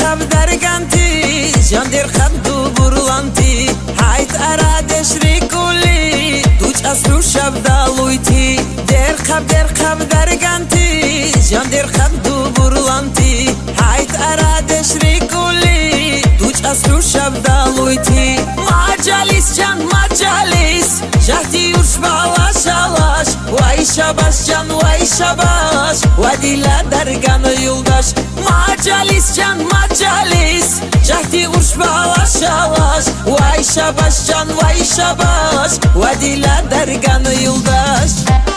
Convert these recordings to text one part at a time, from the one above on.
خب درگنتی جان در خب دو برلانتی حیت ارادش ریکولی دوچ اصلو شب دالویتی در خب درگنتی جان در خب دو برلانتی حیت ارادش ریکولی دوچ اصلو شب دالویتی مجالیس جان مجالیس جهتی ورش بالاش alaş Vay şabaş can vay şabaş Vadila derganı yoldaş Macalis can macalis Cahdi urş balaş alaş Vay şabaş can vay şabaş Vadila derganı yoldaş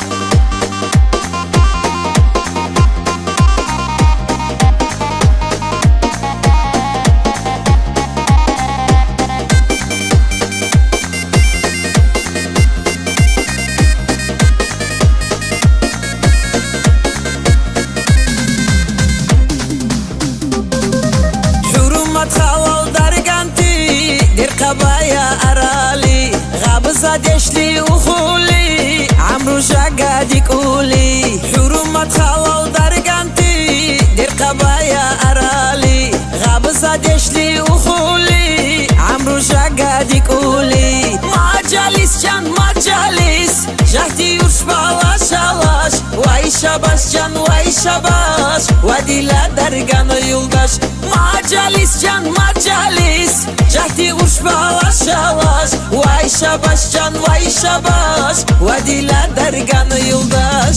خلال درگنتی در قبایا ارالی غابزا دشلی و خولی عمرو شاگادی کولی حرومت خلال درگنتی در قبایا ارالی غابزا دشلی و خولی عمرو شاگادی کولی مجالیس جان مجالیس جهتی ورش بالاش alaş Vay şabaş can vay şabaş Vadila derganı yoldaş Macalis can macalis Cahdi urş balaş alaş Vay şabaş can vay şabaş Vadila derganı yoldaş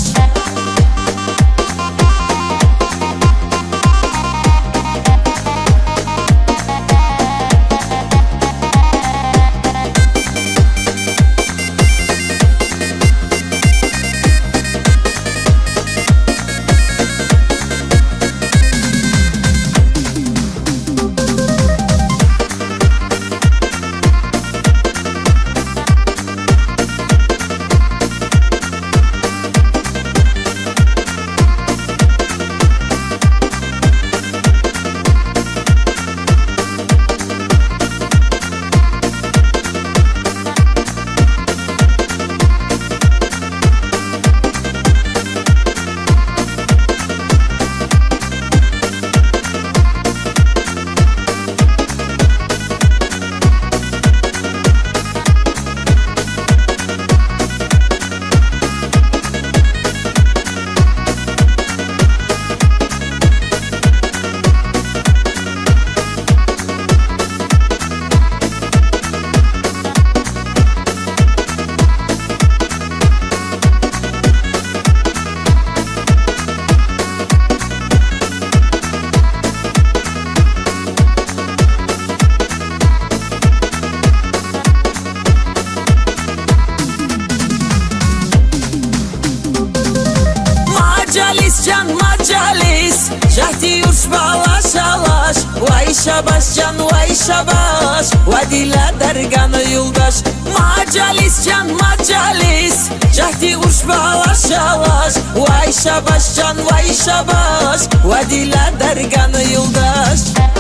Macalis can macalis Cahdi urş balaş alaş Vay şabaş can vay şabaş Vadila derganı yoldaş Macalis can macalis Cahdi urş balaş alaş Vay şabaş can vay şabaş Vadila derganı yoldaş